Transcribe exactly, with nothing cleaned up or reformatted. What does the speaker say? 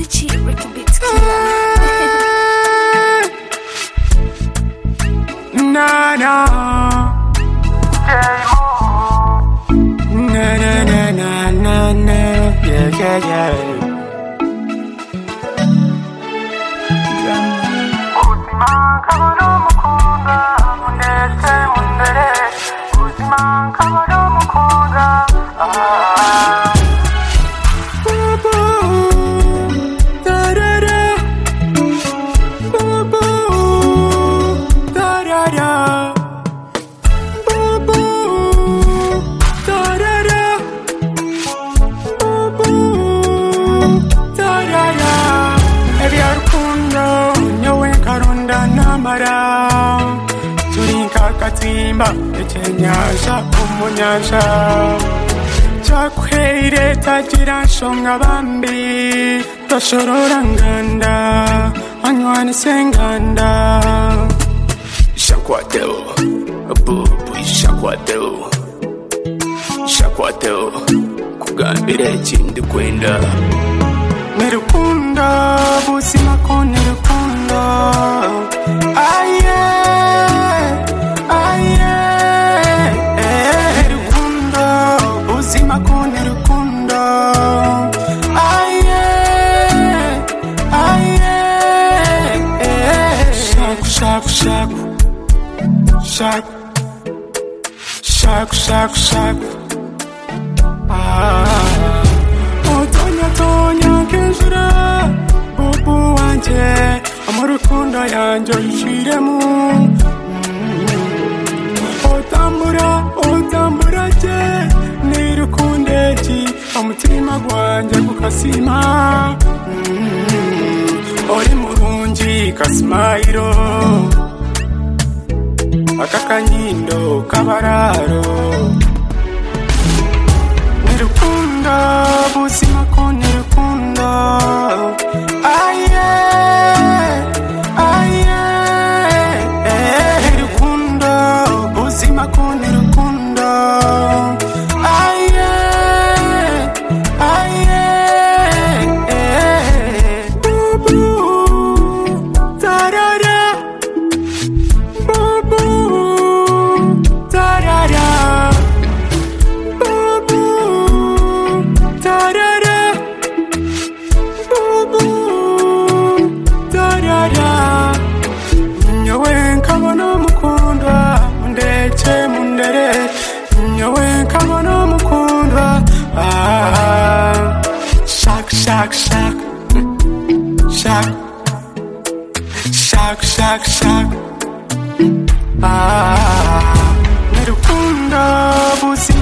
Richie, Ricky Beats Killer. Na na, na na na na na na, yeah yeah yeah. Uzima kabano mukunda, munete mundere. Uzima kabano mukunda, ah. Katimba echenyasha umunyasha chakwere tagira shonga bambi toshorora nganda anywane senganda shakwateo bubu shakwateo shakwateo kugambire kindi kwenda nerukunda buzima ko nerukunda aye Kone rukundo, aye, aye, shaku, shaku, shaku, shaku, shaku, shaku, shaku, ah, otonya, tonya, kenjura, bubu wanje, amurukundo yanje yishiremu, otambura, otambura je. Nirukundeji omutima gwanje gukasima mm, ori murungi kasmairo akakanyindo kabararo nirukunda buzima ko nirukunda aye aye nirukunda buzima ko nirukunda Shak, shak, shak, shak, shak, shak, ah, nerukunda buzi